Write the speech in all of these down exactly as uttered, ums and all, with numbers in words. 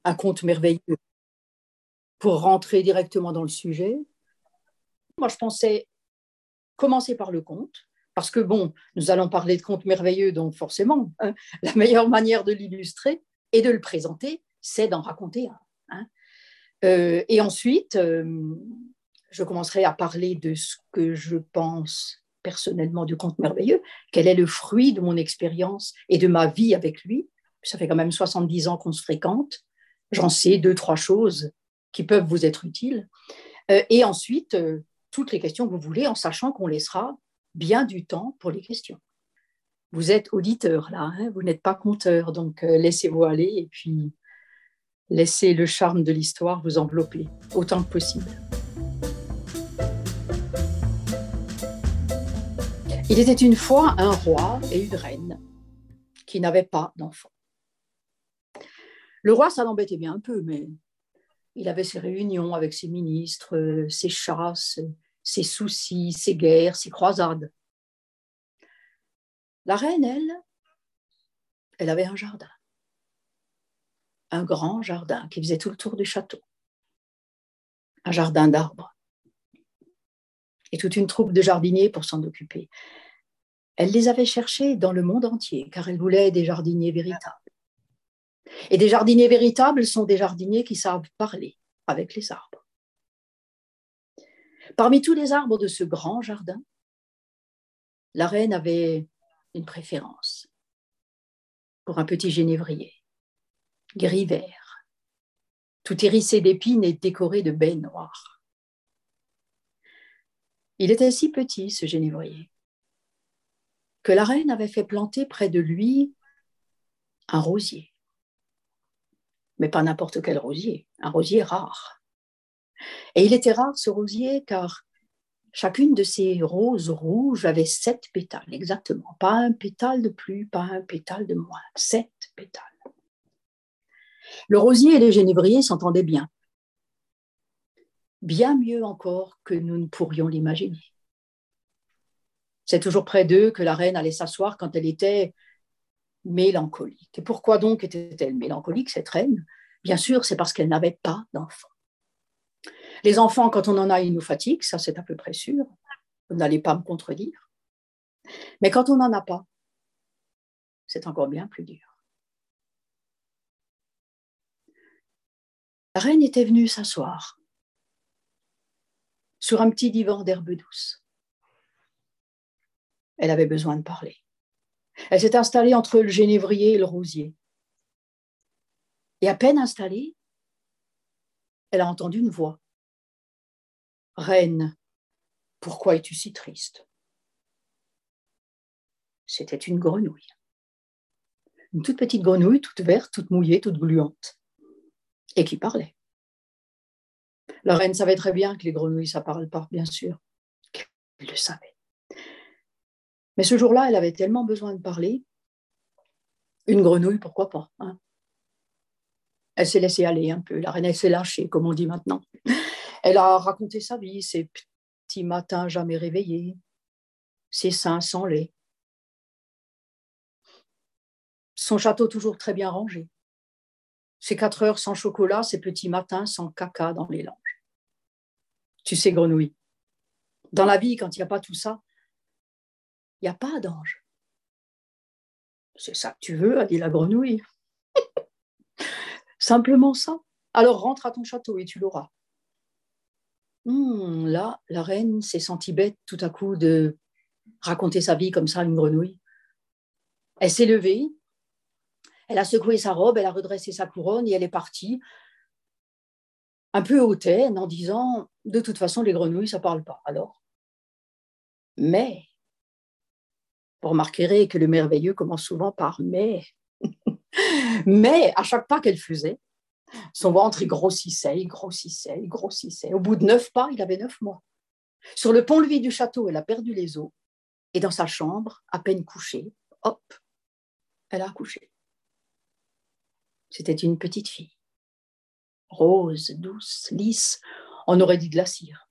un conte merveilleux. Pour rentrer directement dans le sujet, moi, je pensais commencer par le conte, parce que, bon, nous allons parler de contes merveilleux, donc forcément, hein, la meilleure manière de l'illustrer et de le présenter, c'est d'en raconter un. Hein. Euh, et ensuite, euh, je commencerai à parler de ce que je pense personnellement du conte merveilleux, quel est le fruit de mon expérience et de ma vie avec lui. Ça fait quand même soixante-dix ans qu'on se fréquente. J'en sais deux, trois choses qui peuvent vous être utiles. Euh, et ensuite, euh, toutes les questions que vous voulez, en sachant qu'on laissera bien du temps pour les questions. Vous êtes auditeur là, hein, vous n'êtes pas conteur, donc euh, laissez-vous aller et puis laissez le charme de l'histoire vous envelopper autant que possible. Il était une fois un roi et une reine qui n'avaient pas d'enfants. Le roi, ça l'embêtait bien un peu, mais il avait ses réunions avec ses ministres, ses chasses, ses soucis, ses guerres, ses croisades. La reine, elle, elle avait un jardin, un grand jardin qui faisait tout le tour du château, un jardin d'arbres, et toute une troupe de jardiniers pour s'en occuper. Elle les avait cherchés dans le monde entier, car elle voulait des jardiniers véritables. Et des jardiniers véritables sont des jardiniers qui savent parler avec les arbres. Parmi tous les arbres de ce grand jardin, la reine avait une préférence pour un petit génévrier, gris-vert, tout hérissé d'épines et décoré de baies noires. Il était si petit, ce génévrier, que la reine avait fait planter près de lui un rosier. Mais pas n'importe quel rosier, un rosier rare. Et il était rare, ce rosier, car chacune de ces roses rouges avait sept pétales, exactement. Pas un pétale de plus, pas un pétale de moins, sept pétales. Le rosier et les génévriers s'entendaient bien. Bien mieux encore que nous ne pourrions l'imaginer. C'est toujours près d'eux que la reine allait s'asseoir quand elle était mélancolique. Et pourquoi donc était-elle mélancolique, cette reine? Bien sûr, c'est parce qu'elle n'avait pas d'enfants. Les enfants, quand on en a, ils nous fatiguent, ça c'est à peu près sûr. Vous n'allez pas me contredire. Mais quand on n'en a pas, c'est encore bien plus dur. La reine était venue s'asseoir sur un petit divan d'herbe douce. Elle avait besoin de parler. Elle s'est installée entre le génévrier et le rosier. Et à peine installée, elle a entendu une voix. « Reine, pourquoi es-tu si triste ?» C'était une grenouille. Une toute petite grenouille, toute verte, toute mouillée, toute gluante, et qui parlait. La reine savait très bien que les grenouilles, ça ne parle pas, bien sûr. Elle le savait. Mais ce jour-là, elle avait tellement besoin de parler. Une grenouille, pourquoi pas, hein? Elle s'est laissée aller un peu. La reine, elle s'est lâchée, comme on dit maintenant. Elle a raconté sa vie, ses petits matins jamais réveillés, ses seins sans lait, son château toujours très bien rangé, ses quatre heures sans chocolat, ses petits matins sans caca dans les langes. Tu sais, grenouille, dans la vie, quand il n'y a pas tout ça, il n'y a pas d'ange. C'est ça que tu veux, a dit la grenouille. Simplement ça. Alors rentre à ton château et tu l'auras. Hum, là, la reine s'est sentie bête tout à coup de raconter sa vie comme ça à une grenouille. Elle s'est levée, elle a secoué sa robe, elle a redressé sa couronne et elle est partie, un peu hautaine, en disant « De toute façon, les grenouilles, ça ne parle pas. » Alors, mais, vous remarquerez que le merveilleux commence souvent par « mais ». Mais, à chaque pas qu'elle faisait, son ventre, il grossissait, il grossissait, il grossissait. Au bout de neuf pas, il avait neuf mois. Sur le pont-levis du château, elle a perdu les os. Et dans sa chambre, à peine couchée, hop, elle a accouché. C'était une petite fille. Rose, douce, lisse, on aurait dit de la cire.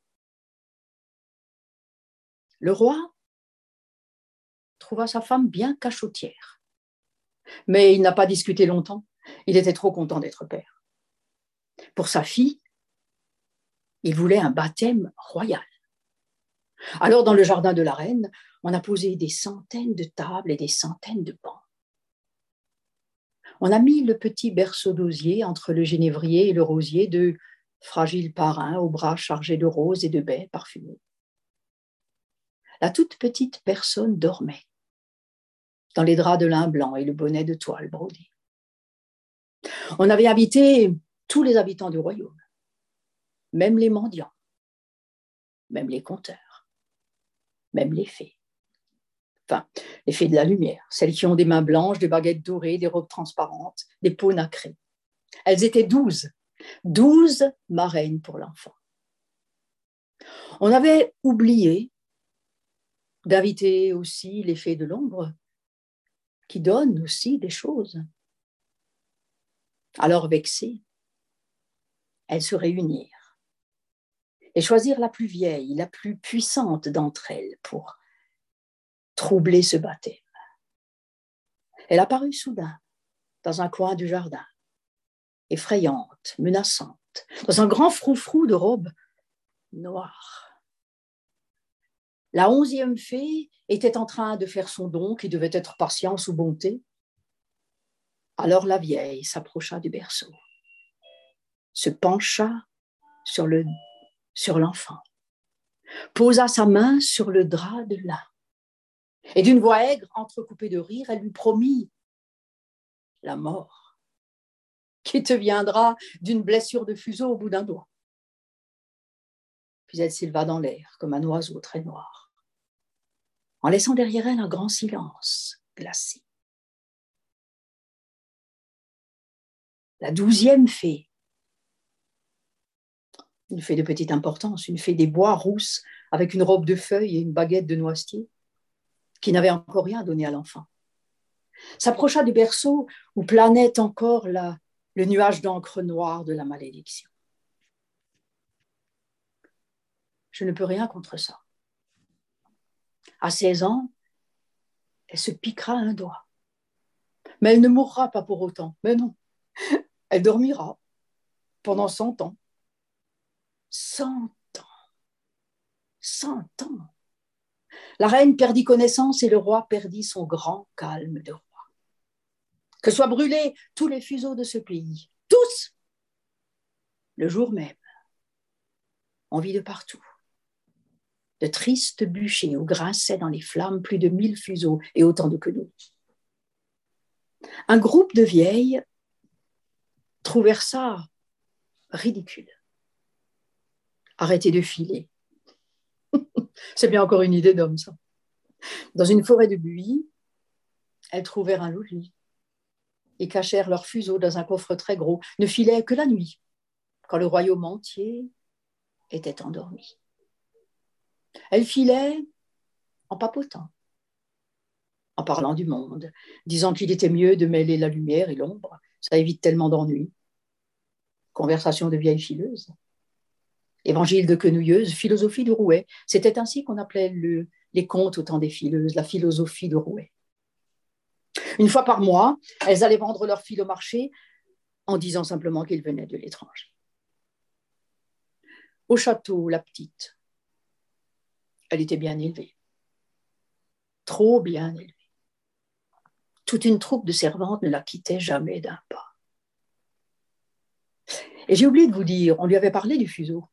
Le roi trouva sa femme bien cachotière. Mais il n'a pas discuté longtemps. Il était trop content d'être père. Pour sa fille, il voulait un baptême royal. Alors, dans le jardin de la reine, on a posé des centaines de tables et des centaines de bancs. On a mis le petit berceau d'osier entre le génévrier et le rosier, deux fragiles parrains aux bras chargés de roses et de baies parfumées. La toute petite personne dormait dans les draps de lin blanc et le bonnet de toile brodé. On avait invité tous les habitants du royaume, même les mendiants, même les conteurs, même les fées. Enfin, les fées de la lumière, celles qui ont des mains blanches, des baguettes dorées, des robes transparentes, des peaux nacrées. Elles étaient douze, douze marraines pour l'enfant. On avait oublié d'inviter aussi les fées de l'ombre, qui donnent aussi des choses. Alors vexées, elles se réunirent et choisirent la plus vieille, la plus puissante d'entre elles pour troubler ce baptême. Elle apparut soudain dans un coin du jardin, effrayante, menaçante, dans un grand froufrou de robe noire. La onzième fée était en train de faire son don, qui devait être patience ou bonté. Alors la vieille s'approcha du berceau, se pencha sur, le, sur l'enfant, posa sa main sur le drap de lin, et d'une voix aigre, entrecoupée de rire, elle lui promit la mort, qui te viendra d'une blessure de fuseau au bout d'un doigt. Puis elle s'éleva dans l'air comme un oiseau très noir, en laissant derrière elle un grand silence glacé. La douzième fée, une fée de petite importance, une fée des bois rousse, avec une robe de feuilles et une baguette de noisetier, qui n'avait encore rien donné à l'enfant, s'approcha du berceau où planait encore la, le nuage d'encre noire de la malédiction. Je ne peux rien contre ça. À seize ans, elle se piquera un doigt. Mais elle ne mourra pas pour autant. Mais non, elle dormira pendant cent ans. Cent ans. Cent ans. La reine perdit connaissance et le roi perdit son grand calme de roi. Que soient brûlés tous les fuseaux de ce pays, tous, le jour même. On vit de partout. De tristes bûchers où grinçaient dans les flammes plus de mille fuseaux et autant de quenouilles. Un groupe de vieilles trouvèrent ça ridicule. Arrêtez de filer. C'est bien encore une idée d'homme, ça. Dans une forêt de buis, elles trouvèrent un logis et cachèrent leurs fuseaux dans un coffre très gros, ne filaient que la nuit, quand le royaume entier était endormi. Elles filaient en papotant, en parlant du monde, disant qu'il était mieux de mêler la lumière et l'ombre, ça évite tellement d'ennuis. Conversation de vieilles fileuses. Évangile de quenouilleuse, philosophie de rouet. C'était ainsi qu'on appelait le, les contes au temps des fileuses, la philosophie de rouet. Une fois par mois, elles allaient vendre leurs fils au marché en disant simplement qu'ils venaient de l'étranger. Au château, la petite, elle était bien élevée, trop bien élevée. Toute une troupe de servantes ne la quittait jamais d'un pas. Et j'ai oublié de vous dire, on lui avait parlé du fuseau.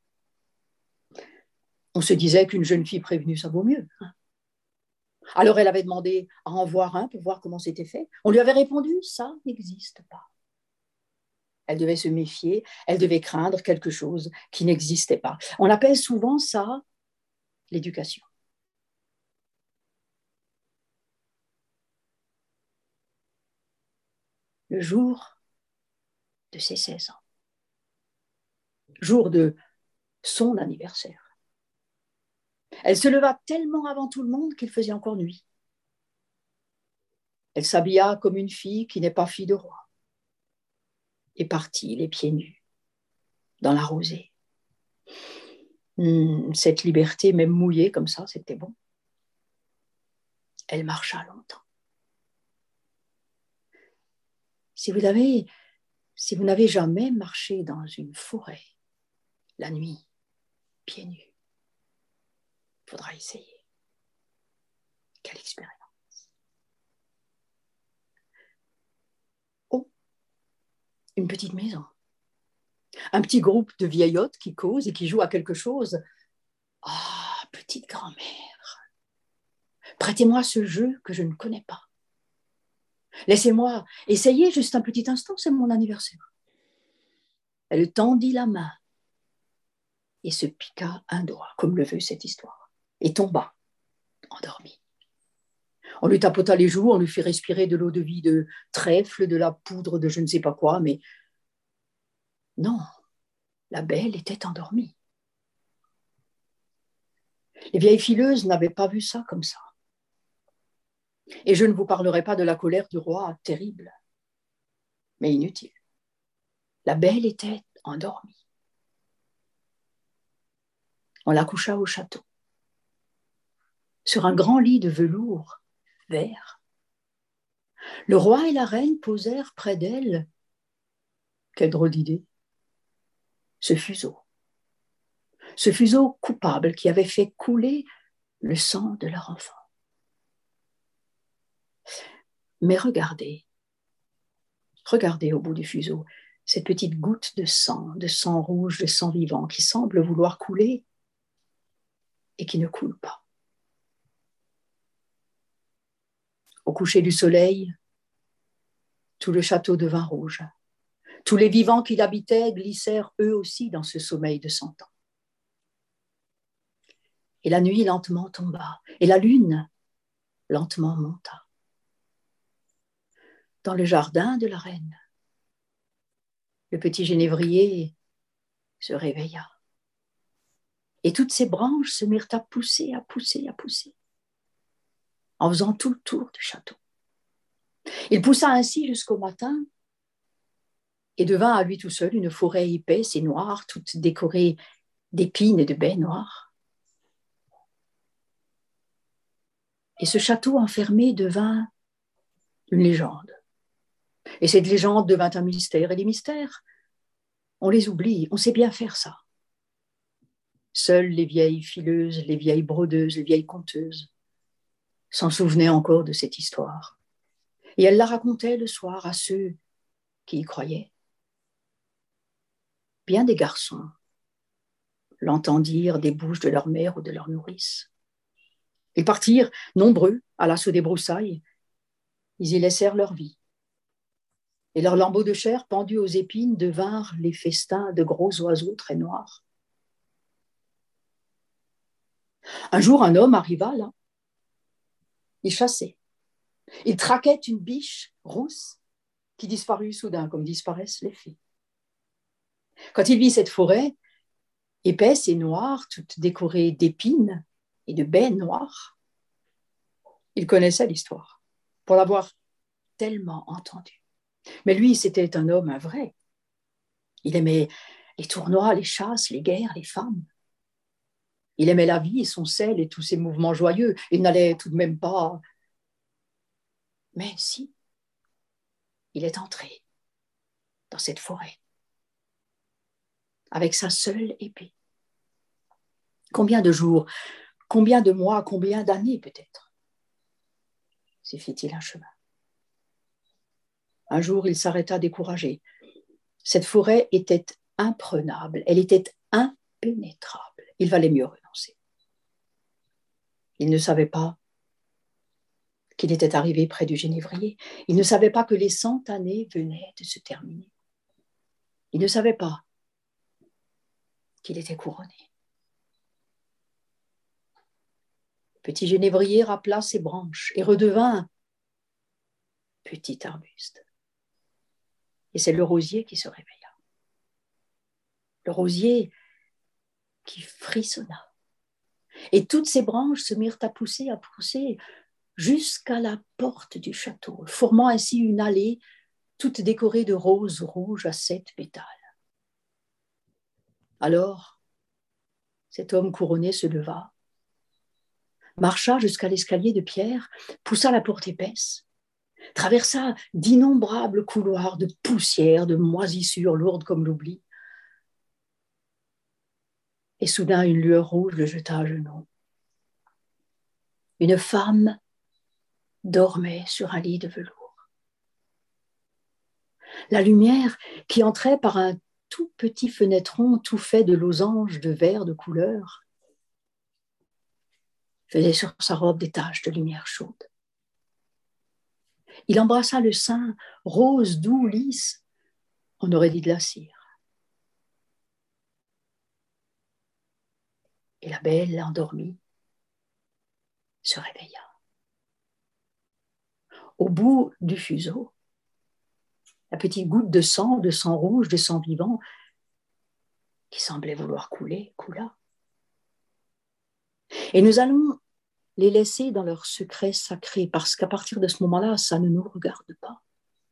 On se disait qu'une jeune fille prévenue, ça vaut mieux. Hein. Alors elle avait demandé à en voir un pour voir comment c'était fait. On lui avait répondu, ça n'existe pas. Elle devait se méfier, elle devait craindre quelque chose qui n'existait pas. On appelle souvent ça l'éducation. Le jour de ses seize ans, jour de son anniversaire, elle se leva tellement avant tout le monde qu'il faisait encore nuit. Elle s'habilla comme une fille qui n'est pas fille de roi et partit les pieds nus dans la rosée. Hum, cette liberté, même mouillée comme ça, c'était bon. Elle marcha longtemps. Si vous avez Si vous n'avez jamais marché dans une forêt, la nuit, pieds nus, il faudra essayer. Quelle expérience. Oh, une petite maison. Un petit groupe de vieillottes qui causent et qui jouent à quelque chose. Ah, oh, petite grand-mère, prêtez-moi ce jeu que je ne connais pas. Laissez-moi essayer juste un petit instant, c'est mon anniversaire. Elle tendit la main et se piqua un doigt, comme le veut cette histoire, et tomba, endormie. On lui tapota les joues, on lui fit respirer de l'eau de vie de trèfle, de la poudre de je ne sais pas quoi, mais non, la belle était endormie. Les vieilles fileuses n'avaient pas vu ça comme ça. Et je ne vous parlerai pas de la colère du roi, terrible, mais inutile. La belle était endormie. On la coucha au château, sur un grand lit de velours vert. Le roi et la reine posèrent près d'elle, quelle drôle d'idée, ce fuseau. Ce fuseau coupable qui avait fait couler le sang de leur enfant. Mais regardez, regardez au bout du fuseau, cette petite goutte de sang, de sang rouge, de sang vivant, qui semble vouloir couler et qui ne coule pas. Au coucher du soleil, tout le château devint rouge. Tous les vivants qui l'habitaient glissèrent eux aussi dans ce sommeil de cent ans. Et la nuit lentement tomba, et la lune lentement monta. Dans le jardin de la reine, le petit genévrier se réveilla. Et toutes ses branches se mirent à pousser, à pousser, à pousser, en faisant tout le tour du château. Il poussa ainsi jusqu'au matin et devint à lui tout seul une forêt épaisse et noire, toute décorée d'épines et de baies noires. Et ce château enfermé devint une légende. Et cette légende devint un mystère. Et les mystères, on les oublie, on sait bien faire ça. Seules les vieilles fileuses, les vieilles brodeuses, les vieilles conteuses s'en souvenaient encore de cette histoire. Et elles la racontaient le soir à ceux qui y croyaient. Bien des garçons l'entendirent des bouches de leur mère ou de leur nourrice. Ils partirent, nombreux, à l'assaut des broussailles. Ils y laissèrent leur vie. Et leurs lambeaux de chair pendus aux épines devinrent les festins de gros oiseaux très noirs. Un jour, un homme arriva là. Il chassait. Il traquait une biche rousse qui disparut soudain, comme disparaissent les fées. Quand il vit cette forêt, épaisse et noire, toute décorée d'épines et de baies noires, il connaissait l'histoire, pour l'avoir tellement entendue. Mais lui, c'était un homme, un vrai. Il aimait les tournois, les chasses, les guerres, les femmes. Il aimait la vie et son sel et tous ses mouvements joyeux. Il n'allait tout de même pas... Mais si, il est entré dans cette forêt avec sa seule épée. Combien de jours, combien de mois, combien d'années peut-être s'y fit-il un chemin. Un jour, il s'arrêta découragé. Cette forêt était imprenable, elle était impénétrable. Il valait mieux renoncer. Il ne savait pas qu'il était arrivé près du genévrier. Il ne savait pas que les cent années venaient de se terminer. Il ne savait pas qu'il était couronné. Le petit genévrier rappela ses branches et redevint petit arbuste. Et c'est le rosier qui se réveilla. Le rosier qui frissonna. Et toutes ses branches se mirent à pousser, à pousser, jusqu'à la porte du château, formant ainsi une allée toute décorée de roses rouges à sept pétales. Alors, cet homme couronné se leva, marcha jusqu'à l'escalier de pierre, poussa la porte épaisse, traversa d'innombrables couloirs de poussière, de moisissures lourdes comme l'oubli. Et soudain, une lueur rouge le jeta à genoux. Une femme dormait sur un lit de velours. La lumière qui entrait par un tout petit fenêtron tout fait de losanges de verre de couleur faisait sur sa robe des taches de lumière chaude. Il embrassa le sein rose, doux, lisse, on aurait dit de la cire. Et la belle, endormie, se réveilla. Au bout du fuseau, la petite goutte de sang, de sang rouge, de sang vivant, qui semblait vouloir couler, coula. Et nous allons les laisser dans leur secret sacré, parce qu'à partir de ce moment-là, ça ne nous regarde pas.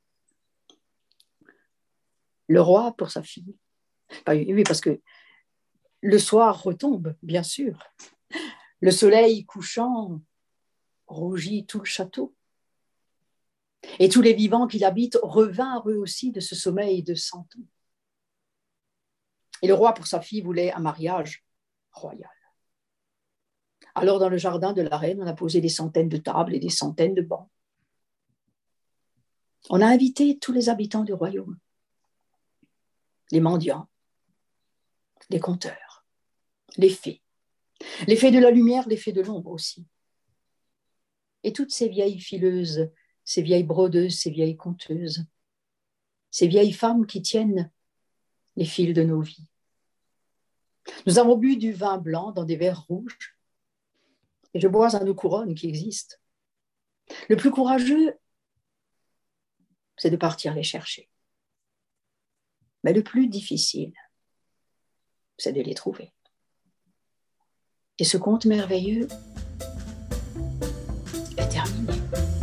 Le roi pour sa fille. Enfin, oui, parce que le soir retombe, bien sûr. Le soleil couchant rougit tout le château. Et tous les vivants qui l'habitent revinrent eux aussi de ce sommeil de cent ans. Et le roi pour sa fille voulait un mariage royal. Alors dans le jardin de la reine, on a posé des centaines de tables et des centaines de bancs. On a invité tous les habitants du royaume, les mendiants, les conteurs, les fées, les fées de la lumière, les fées de l'ombre aussi. Et toutes ces vieilles fileuses, ces vieilles brodeuses, ces vieilles conteuses, ces vieilles femmes qui tiennent les fils de nos vies. Nous avons bu du vin blanc dans des verres rouges et je bois à nos couronnes qui existent. Le plus courageux, c'est de partir les chercher. Mais le plus difficile, c'est de les trouver. Et ce conte merveilleux est terminé.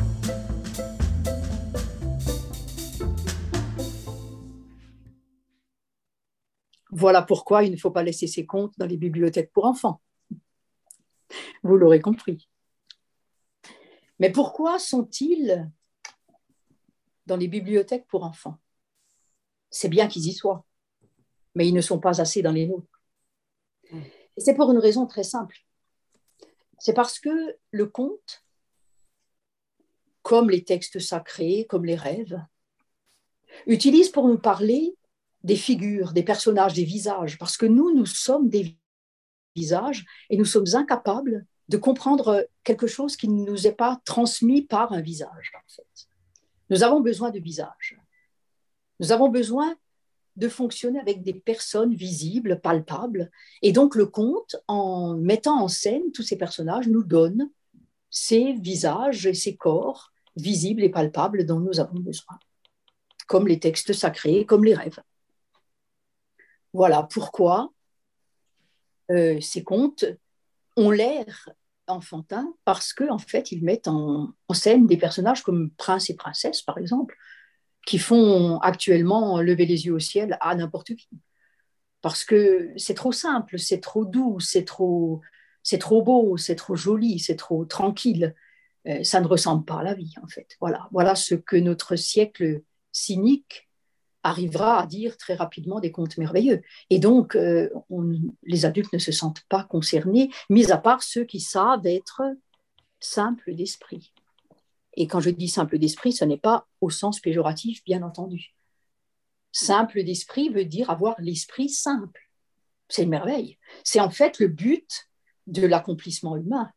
Voilà pourquoi il ne faut pas laisser ces contes dans les bibliothèques pour enfants. Vous l'aurez compris. Mais pourquoi sont-ils dans les bibliothèques pour enfants? C'est bien qu'ils y soient, mais ils ne sont pas assez dans les nôtres. Et c'est pour une raison très simple. C'est parce que le conte, comme les textes sacrés, comme les rêves, utilise pour nous parler des figures, des personnages, des visages, parce que nous, nous sommes des visages et nous sommes incapables de comprendre quelque chose qui ne nous est pas transmis par un visage, en fait. Nous avons besoin de visages. Nous avons besoin de fonctionner avec des personnes visibles, palpables. Et donc, le conte, en mettant en scène tous ces personnages, nous donne ces visages et ces corps visibles et palpables dont nous avons besoin, comme les textes sacrés, comme les rêves. Voilà pourquoi euh, ces contes ont l'air enfantins, parce qu'en en fait, ils mettent en, en scène des personnages comme princes et princesses, par exemple, qui font actuellement lever les yeux au ciel à n'importe qui. Parce que c'est trop simple, c'est trop doux, c'est trop, c'est trop beau, c'est trop joli, c'est trop tranquille. Euh, ça ne ressemble pas à la vie, en fait. Voilà, voilà ce que notre siècle cynique arrivera à dire très rapidement des contes merveilleux. Et donc, euh, on, les adultes ne se sentent pas concernés, mis à part ceux qui savent être simples d'esprit. Et quand je dis simple d'esprit, ce n'est pas au sens péjoratif, bien entendu. Simple d'esprit veut dire avoir l'esprit simple. C'est une merveille. C'est en fait le but de l'accomplissement humain.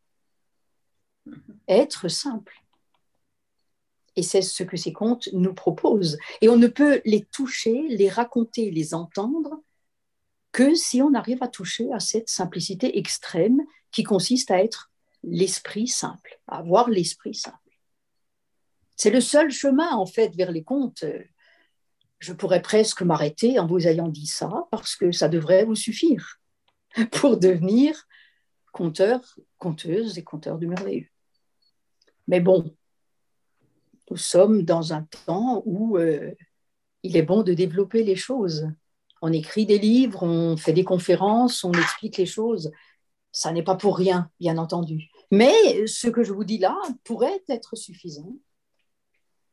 Être simple. Et c'est ce que ces contes nous proposent. Et on ne peut les toucher, les raconter, les entendre que si on arrive à toucher à cette simplicité extrême qui consiste à être l'esprit simple, à avoir l'esprit simple. C'est le seul chemin, en fait, vers les contes. Je pourrais presque m'arrêter en vous ayant dit ça, parce que ça devrait vous suffire pour devenir conteur, conteuse et conteur du merveilleux. Mais bon, nous sommes dans un temps où euh, il est bon de développer les choses. On écrit des livres, on fait des conférences, on explique les choses. Ça n'est pas pour rien, bien entendu. Mais ce que je vous dis là pourrait être suffisant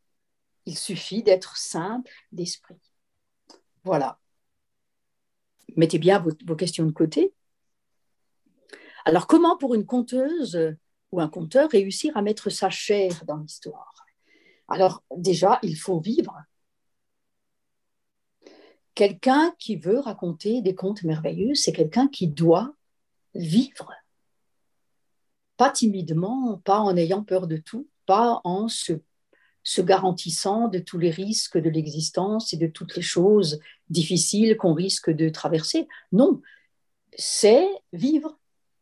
Il suffit d'être simple d'esprit. Voilà. Mettez bien vos, vos questions de côté. Alors, comment pour une conteuse ou un conteur réussir à mettre sa chair dans l'histoire? Alors, déjà, il faut vivre. Quelqu'un qui veut raconter des contes merveilleux, c'est quelqu'un qui doit vivre. Pas timidement, pas en ayant peur de tout, pas en se, se garantissant de tous les risques de l'existence et de toutes les choses difficiles qu'on risque de traverser. Non, c'est vivre.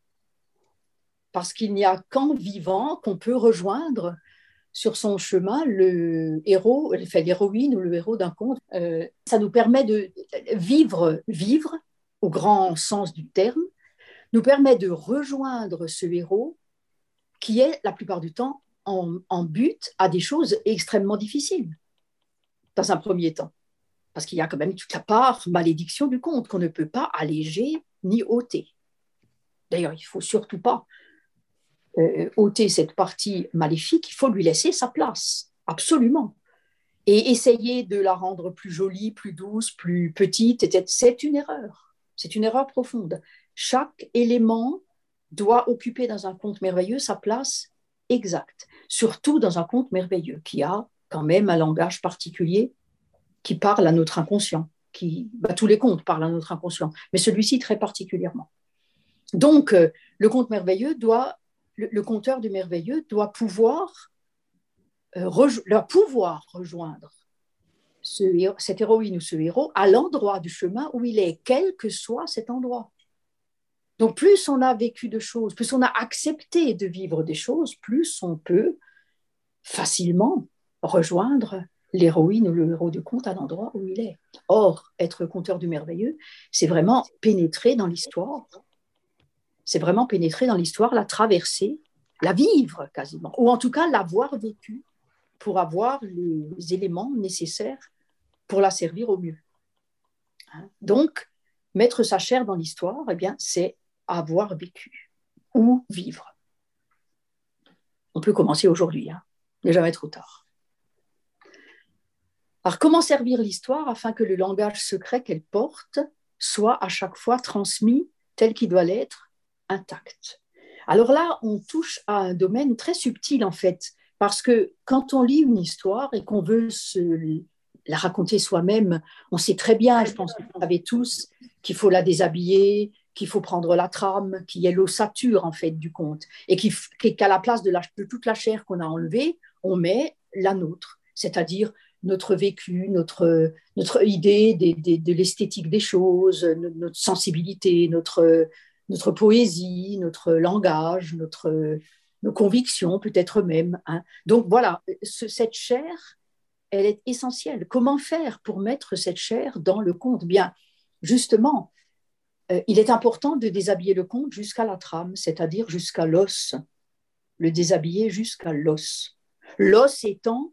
Parce qu'il n'y a qu'en vivant qu'on peut rejoindre sur son chemin le héros, enfin, l'héroïne ou le héros d'un conte. Euh, ça nous permet de vivre, vivre au grand sens du terme, nous permet de rejoindre ce héros qui est la plupart du temps en, en but à des choses extrêmement difficiles dans un premier temps. Parce qu'il y a quand même toute la part malédiction du conte qu'on ne peut pas alléger ni ôter. D'ailleurs, il ne faut surtout pas euh, ôter cette partie maléfique, il faut lui laisser sa place, absolument. Et essayer de la rendre plus jolie, plus douce, plus petite, c'est une erreur. C'est une erreur profonde. Chaque élément doit occuper dans un conte merveilleux sa place exacte, surtout dans un conte merveilleux qui a quand même un langage particulier qui parle à notre inconscient. Qui, bah, tous les contes parlent à notre inconscient, mais celui-ci très particulièrement. Donc, euh, le conte merveilleux doit, le, le conteur du merveilleux doit pouvoir, euh, rejo- doit pouvoir rejoindre ce, cette héroïne ou ce héros à l'endroit du chemin où il est, quel que soit cet endroit. Donc, plus on a vécu de choses, plus on a accepté de vivre des choses, plus on peut facilement rejoindre l'héroïne ou le héros du conte à l'endroit où il est. Or, être conteur du merveilleux, c'est vraiment pénétrer dans l'histoire, c'est vraiment pénétrer dans l'histoire, la traverser, la vivre quasiment, ou en tout cas l'avoir vécue pour avoir les éléments nécessaires pour la servir au mieux. Donc, mettre sa chair dans l'histoire, eh bien, c'est avoir vécu ou vivre. On peut commencer aujourd'hui, hein. Il n'est jamais trop tard. Alors, comment servir l'histoire afin que le langage secret qu'elle porte soit à chaque fois transmis tel qu'il doit l'être, intact? Alors là, on touche à un domaine très subtil en fait, parce que quand on lit une histoire et qu'on veut se la raconter soi-même, on sait très bien, je pense que vous savez tous, qu'il faut la déshabiller, qu'il faut prendre la trame, qu'il y ait l'ossature en fait du conte, et qu'à la place de, la, de toute la chair qu'on a enlevée, on met la nôtre, c'est-à-dire notre vécu, notre, notre idée de, de, de l'esthétique des choses, notre sensibilité, notre, notre poésie, notre langage, notre, nos convictions peut-être même. Hein. Donc voilà, ce, cette chair, elle est essentielle. Comment faire pour mettre cette chair dans le conte? Bien, justement, euh, il est important de déshabiller le conte jusqu'à la trame, c'est-à-dire jusqu'à l'os, le déshabiller jusqu'à l'os. L'os étant,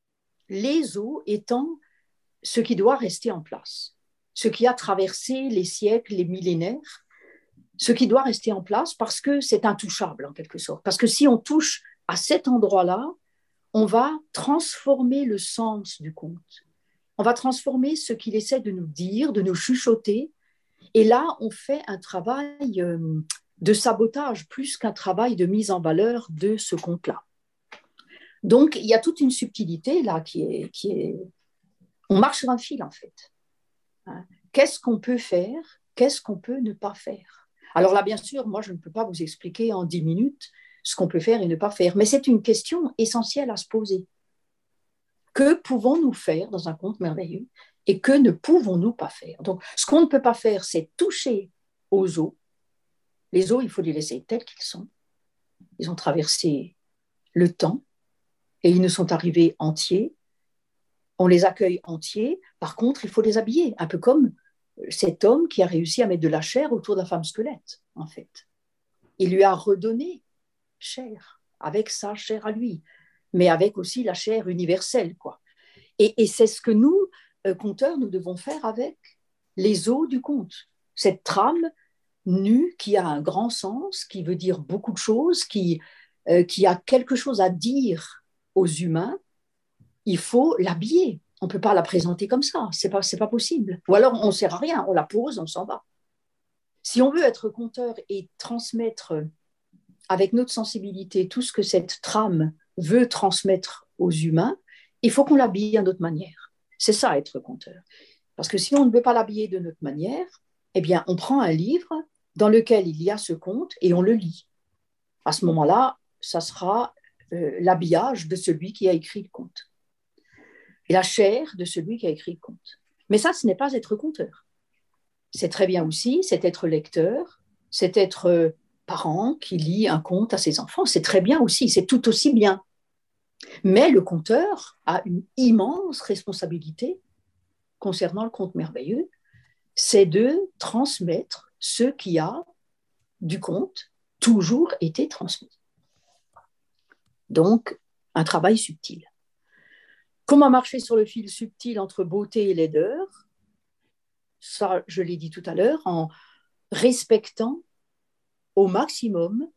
les os étant ce qui doit rester en place, ce qui a traversé les siècles, les millénaires, ce qui doit rester en place parce que c'est intouchable en quelque sorte. Parce que si on touche à cet endroit-là, on va transformer le sens du conte. On va transformer ce qu'il essaie de nous dire, de nous chuchoter. Et là, on fait un travail de sabotage plus qu'un travail de mise en valeur de ce conte-là. Donc, il y a toute une subtilité là qui est, qui est... On marche sur un fil, en fait. Qu'est-ce qu'on peut faire? Qu'est-ce qu'on peut ne pas faire? Alors là, bien sûr, moi, je ne peux pas vous expliquer en dix minutes ce qu'on peut faire et ne pas faire, mais c'est une question essentielle à se poser. Que pouvons-nous faire dans un conte merveilleux et que ne pouvons-nous pas faire? Donc, ce qu'on ne peut pas faire, c'est toucher aux os. Les os, il faut les laisser tels qu'ils sont. Ils ont traversé le temps et ils nous sont arrivés entiers. On les accueille entiers. Par contre, il faut les habiller, un peu comme cet homme qui a réussi à mettre de la chair autour de la femme squelette, en fait. Il lui a redonné chair, avec sa chair à lui, mais avec aussi la chair universelle, quoi. Et, et c'est ce que nous, euh, conteurs, nous devons faire avec les os du conte. Cette trame nue qui a un grand sens, qui veut dire beaucoup de choses, qui, euh, qui a quelque chose à dire aux humains, il faut l'habiller. On ne peut pas la présenter comme ça, ce n'est pas, c'est pas possible. Ou alors on ne sert à rien, on la pose, on s'en va. Si on veut être conteur et transmettre avec notre sensibilité tout ce que cette trame veut transmettre aux humains, il faut qu'on l'habille à notre manière. C'est ça, être conteur. Parce que si on ne veut pas l'habiller de notre manière, eh bien, on prend un livre dans lequel il y a ce conte et on le lit. À ce moment-là, ça sera euh, l'habillage de celui qui a écrit le conte. Et la chair de celui qui a écrit le conte. Mais ça, ce n'est pas être conteur. C'est très bien aussi, c'est être lecteur, c'est être euh, parent qui lit un conte à ses enfants. C'est très bien aussi, c'est tout aussi bien. Mais le conteur a une immense responsabilité concernant le conte merveilleux, c'est de transmettre ce qui a du conte toujours été transmis. Donc, un travail subtil. Comment marcher sur le fil subtil entre beauté et laideur? Ça, je l'ai dit tout à l'heure, en respectant au maximum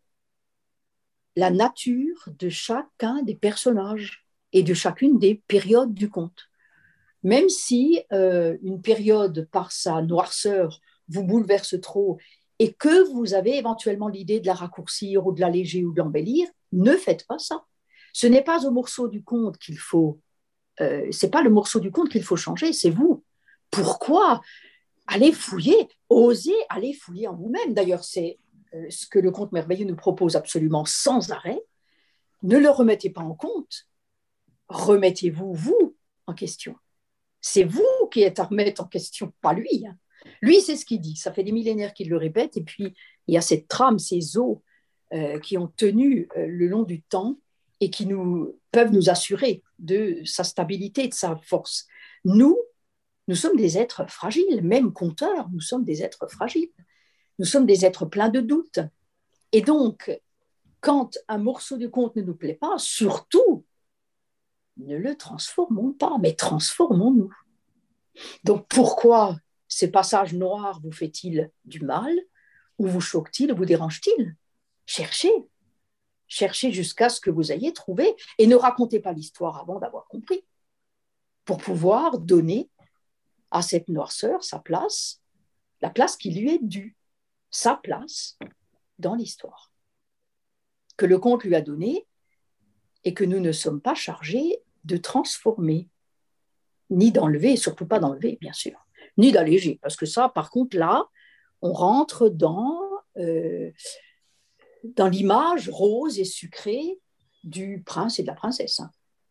la nature de chacun des personnages et de chacune des périodes du conte. Même si euh, une période, par sa noirceur, vous bouleverse trop et que vous avez éventuellement l'idée de la raccourcir ou de l'alléger ou de l'embellir, ne faites pas ça. Ce n'est pas au morceau du conte qu'il faut, euh, c'est pas le morceau du conte qu'il faut changer, c'est vous. Pourquoi? Allez fouiller, osez aller fouiller en vous-même. D'ailleurs, c'est euh, ce que le conte merveilleux nous propose absolument sans arrêt. Ne le remettez pas en compte. Remettez-vous, vous, en question. C'est vous qui êtes à remettre en question, pas lui. Hein. Lui, c'est ce qu'il dit. Ça fait des millénaires qu'il le répète. Et puis, il y a cette trame, ces os euh, qui ont tenu euh, le long du temps et qui nous, peuvent nous assurer de sa stabilité, de sa force. Nous, nous sommes des êtres fragiles, même conteurs, nous sommes des êtres fragiles. Nous sommes des êtres pleins de doutes. Et donc, quand un morceau du conte ne nous plaît pas, surtout, ne le transformons pas, mais transformons-nous. Donc, pourquoi ces passages noirs vous fait-il du mal, ou vous choque-t-il, ou vous dérange-t-il? Cherchez, cherchez jusqu'à ce que vous ayez trouvé, et ne racontez pas l'histoire avant d'avoir compris, pour pouvoir donner à cette noirceur sa place, la place qui lui est due, sa place dans l'histoire, que le conte lui a donnée et que nous ne sommes pas chargés de transformer, ni d'enlever, et surtout pas d'enlever, bien sûr, ni d'alléger, parce que ça, par contre, là, on rentre dans, euh, dans l'image rose et sucrée du prince et de la princesse.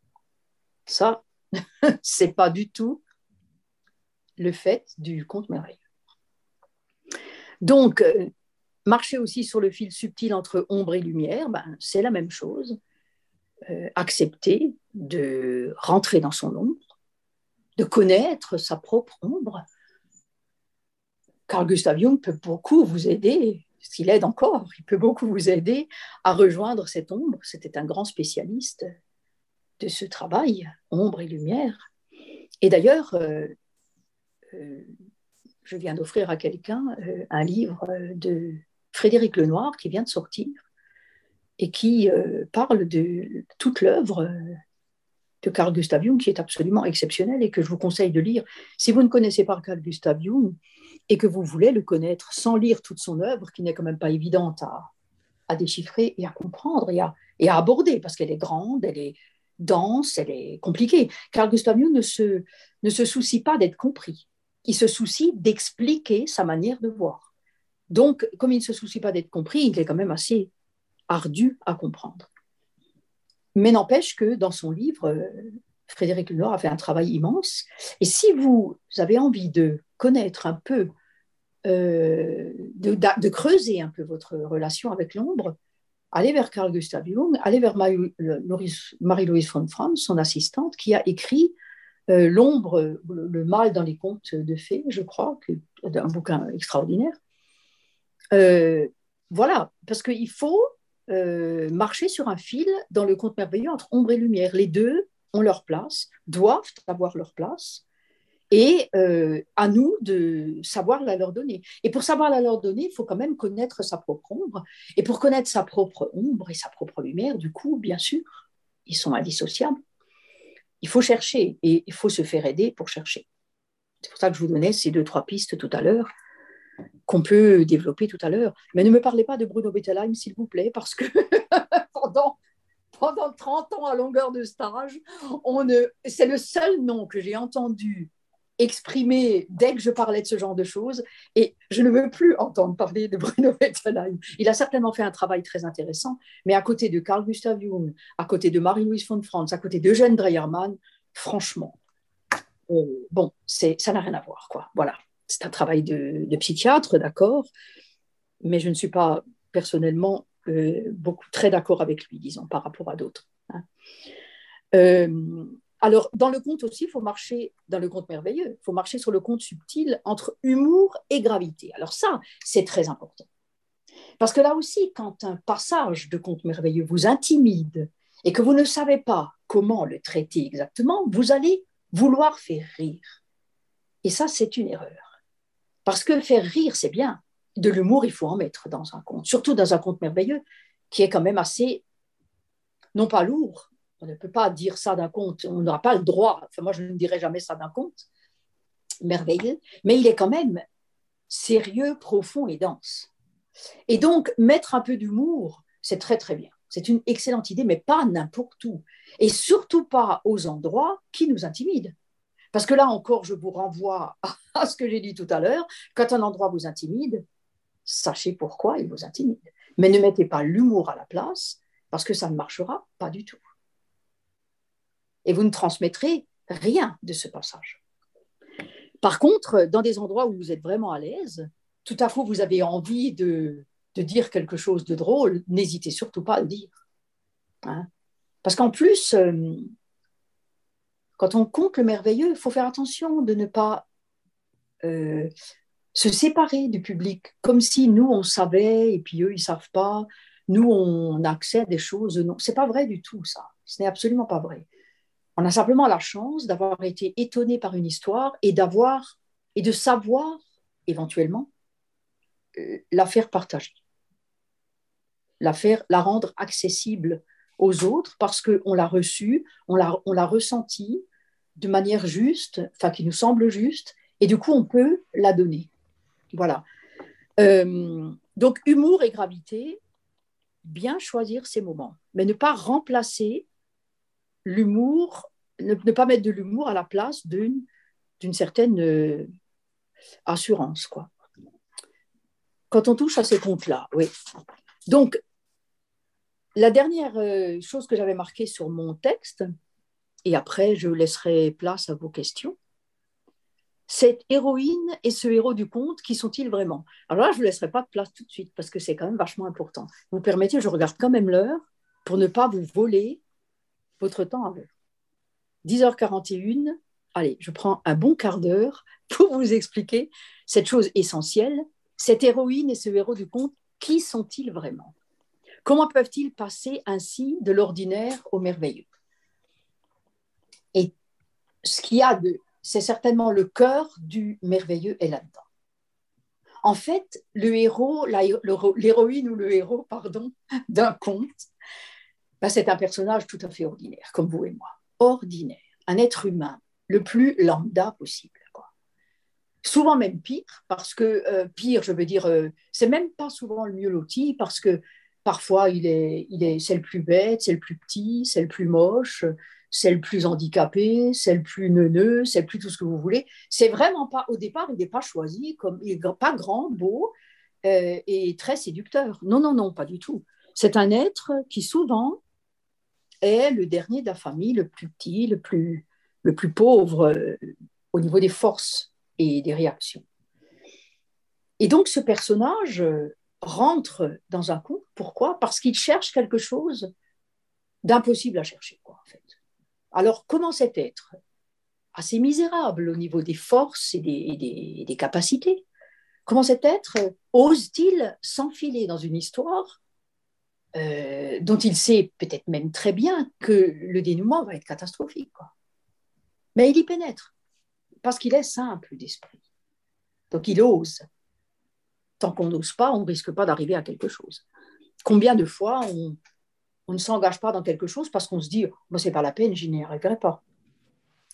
Ça, c'est pas du tout le fait du conte merveilleux. Donc, euh, marcher aussi sur le fil subtil entre ombre et lumière, ben, c'est la même chose. Euh, accepter de rentrer dans son ombre, de connaître sa propre ombre. Carl Gustav Jung peut beaucoup vous aider, s'il aide encore, il peut beaucoup vous aider à rejoindre cette ombre. C'était un grand spécialiste de ce travail, ombre et lumière. Et d'ailleurs, euh, euh, je viens d'offrir à quelqu'un euh, un livre de Frédéric Lenoir qui vient de sortir et qui euh, parle de toute l'œuvre euh, de Carl Gustav Jung, qui est absolument exceptionnelle et que je vous conseille de lire. Si vous ne connaissez pas Carl Gustav Jung et que vous voulez le connaître sans lire toute son œuvre, qui n'est quand même pas évidente à, à déchiffrer et à comprendre et à, et à aborder, parce qu'elle est grande, elle est dense, elle est compliquée. Carl Gustav Jung ne se, ne se soucie pas d'être compris. Il se soucie d'expliquer sa manière de voir. Donc, comme il ne se soucie pas d'être compris, il est quand même assez ardu à comprendre. Mais n'empêche que dans son livre, Frédéric Lenoir a fait un travail immense. Et si vous avez envie de connaître un peu, euh, de, de creuser un peu votre relation avec l'ombre, allez vers Carl Gustav Jung, allez vers Marie-Louise von Franz, son assistante, qui a écrit euh, L'ombre, le mal dans les contes de fées, je crois, que, un bouquin extraordinaire. Euh, voilà, parce qu'il faut euh, marcher sur un fil dans le conte merveilleux entre ombre et lumière. Les deux ont leur place, doivent avoir leur place, et euh, à nous de savoir la leur donner. Et pour savoir la leur donner, il faut quand même connaître sa propre ombre. Et pour connaître sa propre ombre et sa propre lumière, du coup, bien sûr, ils sont indissociables. il faut chercher et il faut se faire aider pour chercher. C'est pour ça que je vous donnais ces deux, trois pistes tout à l'heure qu'on peut développer tout à l'heure. Mais ne me parlez pas de Bruno Bettelheim, s'il vous plaît, parce que pendant, pendant trente ans à longueur de stage, on ne, c'est le seul nom que j'ai entendu exprimer dès que je parlais de ce genre de choses, et je ne veux plus entendre parler de Bruno Bettelheim. Il a certainement fait un travail très intéressant, mais à côté de Carl Gustav Jung, à côté de Marie-Louise von Franz, à côté d'Eugène Dreiermann, franchement, euh, bon, c'est, ça n'a rien à voir, quoi. Voilà. C'est un travail de, de psychiatre, d'accord, mais je ne suis pas personnellement euh, beaucoup très d'accord avec lui, disons, par rapport à d'autres. Hein. Euh, alors, dans le conte aussi, il faut marcher, dans le conte merveilleux, il faut marcher sur le conte subtil entre humour et gravité. Alors ça, c'est très important. Parce que là aussi, quand un passage de conte merveilleux vous intimide et que vous ne savez pas comment le traiter exactement, vous allez vouloir faire rire. Et ça, c'est une erreur. Parce que faire rire, c'est bien. De l'humour, il faut en mettre dans un conte, surtout dans un conte merveilleux, qui est quand même assez, non pas lourd. On ne peut pas dire ça d'un conte, on n'aura pas le droit. Enfin, moi, je ne dirais jamais ça d'un conte merveilleux, mais il est quand même sérieux, profond et dense. Et donc, mettre un peu d'humour, c'est très, très bien. C'est une excellente idée, mais pas n'importe où. Et surtout pas aux endroits qui nous intimident. Parce que là encore, je vous renvoie à ce que j'ai dit tout à l'heure. Quand un endroit vous intimide, sachez pourquoi il vous intimide. Mais ne mettez pas l'humour à la place, parce que ça ne marchera pas du tout. Et vous ne transmettrez rien de ce passage. Par contre, dans des endroits où vous êtes vraiment à l'aise, tout à coup, vous avez envie de, de dire quelque chose de drôle, n'hésitez surtout pas à le dire. Hein. Parce qu'en plus, euh, quand on compte le merveilleux, il faut faire attention de ne pas euh, se séparer du public, comme si nous, on savait et puis eux, ils ne savent pas. Nous, on a accès à des choses. Non, ce n'est pas vrai du tout, ça. Ce n'est absolument pas vrai. On a simplement la chance d'avoir été étonné par une histoire et d'avoir et de savoir éventuellement euh, la faire partager, la faire, la rendre accessible aux autres parce qu'on l'a reçue, on l'a, on l'a ressentie de manière juste, enfin qui nous semble juste, et du coup on peut la donner. Voilà. Euh, donc humour et gravité, bien choisir ces moments, mais ne pas remplacer l'humour, ne, ne pas mettre de l'humour à la place d'une, d'une certaine euh, assurance, quoi. Quand on touche à ces comptes-là, oui. Donc, la dernière euh, chose que j'avais marquée sur mon texte, et après je laisserai place à vos questions, cette héroïne et ce héros du conte, qui sont-ils vraiment? Alors là, je ne vous laisserai pas de place tout de suite, parce que c'est quand même vachement important. Vous permettez, je regarde quand même l'heure, pour ne pas vous voler votre temps à vous. dix heures quarante et une, allez, je prends un bon quart d'heure pour vous expliquer cette chose essentielle. Cette héroïne et ce héros du conte, qui sont-ils vraiment? Comment peuvent-ils passer ainsi de l'ordinaire au merveilleux? Et ce qu'il y a de, c'est certainement le cœur du merveilleux est là-dedans. En fait, le héros, la, l'héroïne ou le héros, pardon, d'un conte, ben c'est un personnage tout à fait ordinaire, comme vous et moi. Ordinaire, un être humain, le plus lambda possible, quoi. Souvent même pire, parce que euh, pire, je veux dire, euh, c'est même pas souvent le mieux loti, parce que parfois il est, il est, c'est le plus bête, c'est le plus petit, c'est le plus moche, c'est le plus handicapé, c'est le plus neuneux, c'est le plus tout ce que vous voulez. C'est vraiment pas, au départ, il n'est pas choisi comme, il n'est pas grand, beau euh, et très séducteur. Non, non, non, pas du tout. C'est un être qui souvent est le dernier de la famille, le plus petit, le plus, le plus pauvre euh, au niveau des forces et des réactions. Et donc ce personnage euh, rentre dans un conte. Pourquoi? Parce qu'il cherche quelque chose d'impossible à chercher, quoi, en fait. Alors comment cet être, assez misérable au niveau des forces et des, et des, et des capacités, comment cet être ose-t-il s'enfiler dans une histoire euh, dont il sait peut-être même très bien que le dénouement va être catastrophique, quoi. Mais il y pénètre, parce qu'il est simple d'esprit. Donc il ose. Tant qu'on n'ose pas, on ne risque pas d'arriver à quelque chose. Combien de fois on, on ne s'engage pas dans quelque chose parce qu'on se dit, oh, ce n'est pas la peine, je n'y arriverai pas.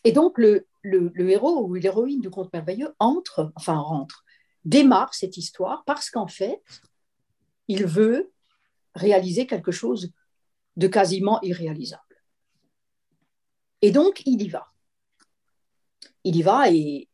Et donc, le, le, le héros ou l'héroïne du conte merveilleux entre, enfin rentre, démarre cette histoire parce qu'en fait, il veut réaliser quelque chose de quasiment irréalisable. Et donc, il y va. Il y va et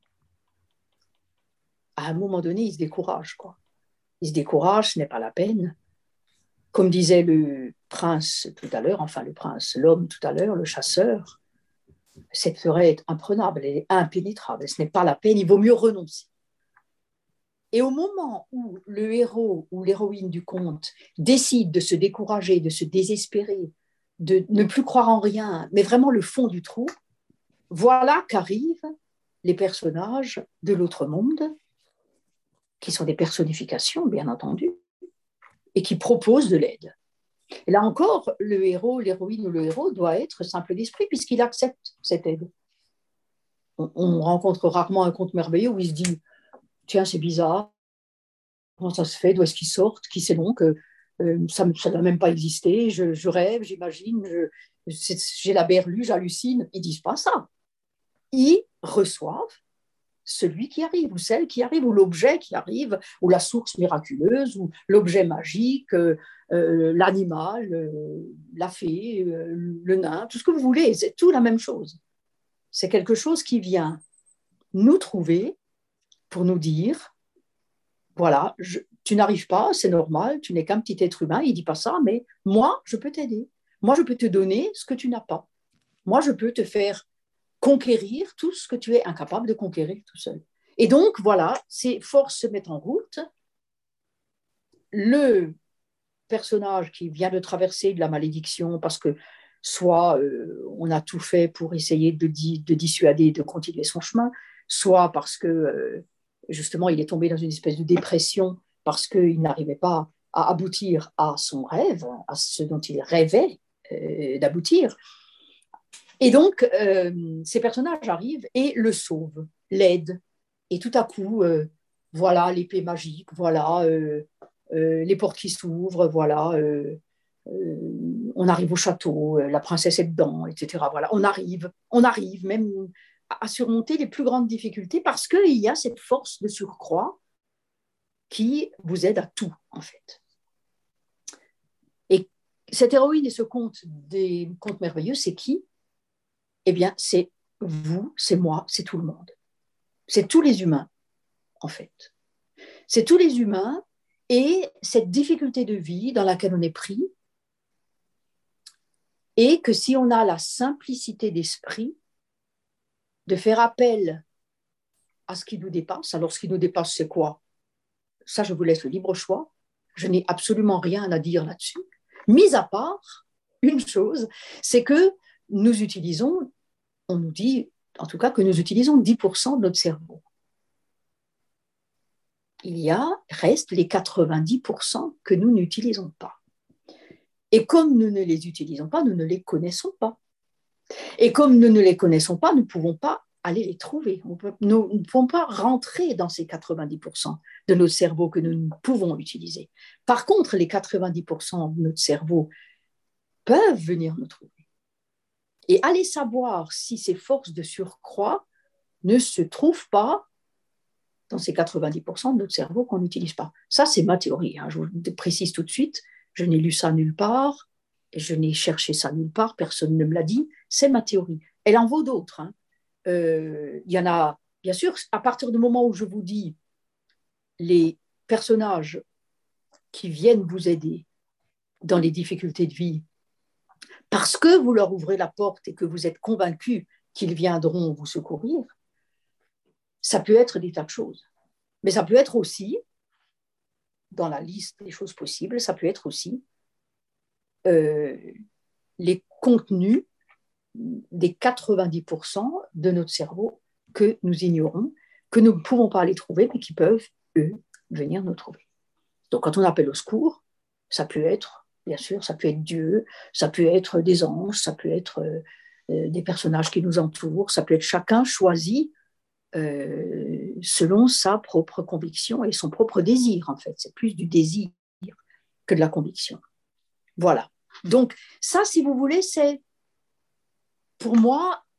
à un moment donné, il se décourage, quoi. Il se décourage, ce n'est pas la peine. Comme disait le prince tout à l'heure, enfin le prince, l'homme tout à l'heure, le chasseur, cette forêt est imprenable, elle est impénétrable, ce n'est pas la peine, il vaut mieux renoncer. Et au moment où le héros ou l'héroïne du conte décide de se décourager, de se désespérer, de ne plus croire en rien, mais vraiment le fond du trou, voilà qu'arrivent les personnages de l'autre monde, qui sont des personnifications, bien entendu, et qui proposent de l'aide. Et là encore, le héros, l'héroïne ou le héros doit être simple d'esprit puisqu'il accepte cette aide. On, on rencontre rarement un conte merveilleux où il se dit « Tiens, c'est bizarre, comment ça se fait, d'où est-ce qu'ils sortent, qui c'est donc, euh, ça ne doit même pas exister, je, je rêve, j'imagine, je, j'ai la berlue, j'hallucine ». Ils ne disent pas ça. Ils reçoivent celui qui arrive, ou celle qui arrive, ou l'objet qui arrive, ou la source miraculeuse, ou l'objet magique, euh, euh, l'animal, euh, la fée, euh, le nain, tout ce que vous voulez, c'est tout la même chose. C'est quelque chose qui vient nous trouver pour nous dire, voilà, je, tu n'arrives pas, c'est normal, tu n'es qu'un petit être humain, il ne dit pas ça, mais moi, je peux t'aider. Moi, je peux te donner ce que tu n'as pas. Moi, je peux te faire conquérir tout ce que tu es incapable de conquérir tout seul. Et donc, voilà, ces forces se mettent en route. Le personnage qui vient de traverser de la malédiction parce que soit euh, on a tout fait pour essayer de, di- de dissuader de continuer son chemin, soit parce que euh, justement il est tombé dans une espèce de dépression parce qu'il n'arrivait pas à aboutir à son rêve, à ce dont il rêvait euh, d'aboutir. Et donc, euh, ces personnages arrivent et le sauvent, l'aident. Et tout à coup, euh, voilà l'épée magique, voilà euh, euh, les portes qui s'ouvrent, voilà, euh, euh, on arrive au château, euh, la princesse est dedans, et cetera. Voilà, on arrive, on arrive même à, à surmonter les plus grandes difficultés parce qu'il y a cette force de surcroît qui vous aide à tout, en fait. Et cette héroïne et ce conte des contes merveilleux, c'est qui? Eh bien, c'est vous, c'est moi, c'est tout le monde. C'est tous les humains, en fait. C'est tous les humains et cette difficulté de vie dans laquelle on est pris, et que si on a la simplicité d'esprit de faire appel à ce qui nous dépasse, alors ce qui nous dépasse, c'est quoi? Ça, je vous laisse le libre choix. Je n'ai absolument rien à dire là-dessus. Mis à part une chose, c'est que nous utilisons, on nous dit en tout cas que nous utilisons dix pour cent de notre cerveau. Il y a, reste les quatre-vingt-dix pour cent que nous n'utilisons pas. Et comme nous ne les utilisons pas, nous ne les connaissons pas. Et comme nous ne les connaissons pas, nous ne pouvons pas aller les trouver. On peut, nous ne pouvons pas rentrer dans ces quatre-vingt-dix pour cent de notre cerveau que nous pouvons utiliser. Par contre, les quatre-vingt-dix pour cent de notre cerveau peuvent venir nous trouver. Et aller savoir si ces forces de surcroît ne se trouvent pas dans ces quatre-vingt-dix pour cent de notre cerveau qu'on n'utilise pas. Ça, c'est ma théorie. Hein. Je vous le précise tout de suite. Je n'ai lu ça nulle part. Je n'ai cherché ça nulle part. Personne ne me l'a dit. C'est ma théorie. Elle en vaut d'autres. Hein. Euh, il y en a, bien sûr, à partir du moment où je vous dis les personnages qui viennent vous aider dans les difficultés de vie, parce que vous leur ouvrez la porte et que vous êtes convaincu qu'ils viendront vous secourir, ça peut être des tas de choses. Mais ça peut être aussi, dans la liste des choses possibles, ça peut être aussi euh, les contenus des quatre-vingt-dix pour cent de notre cerveau que nous ignorons, que nous ne pouvons pas aller trouver, mais qui peuvent, eux, venir nous trouver. Donc, quand on appelle au secours, ça peut être, bien sûr, ça peut être Dieu, ça peut être des anges, ça peut être euh, des personnages qui nous entourent, ça peut être chacun choisi euh, selon sa propre conviction et son propre désir, en fait. C'est plus du désir que de la conviction. Voilà. Donc, ça, si vous voulez, c'est pour moi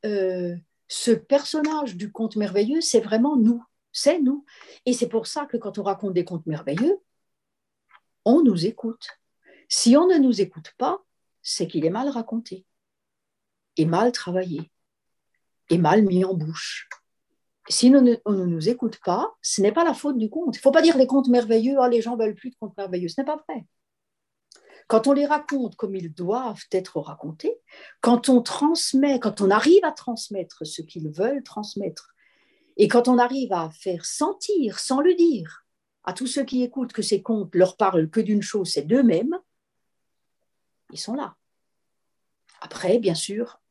euh, ce personnage du conte merveilleux, c'est vraiment nous, c'est nous. Et c'est pour ça que quand on raconte des contes merveilleux, on nous écoute. Si on ne nous écoute pas, c'est qu'il est mal raconté, et mal travaillé, et mal mis en bouche. Si on ne, on ne nous écoute pas, ce n'est pas la faute du conte. Il ne faut pas dire les contes merveilleux, oh, les gens ne veulent plus de contes merveilleux. Ce n'est pas vrai. Quand on les raconte comme ils doivent être racontés, quand on transmet, quand on arrive à transmettre ce qu'ils veulent transmettre, et quand on arrive à faire sentir, sans le dire, à tous ceux qui écoutent que ces contes leur parlent que d'une chose, c'est d'eux-mêmes, ils sont là. Après, bien sûr,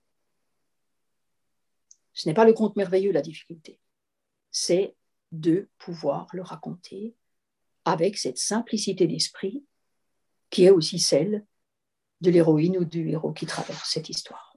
ce n'est pas le conte merveilleux la difficulté, c'est de pouvoir le raconter avec cette simplicité d'esprit qui est aussi celle de l'héroïne ou du héros qui traverse cette histoire.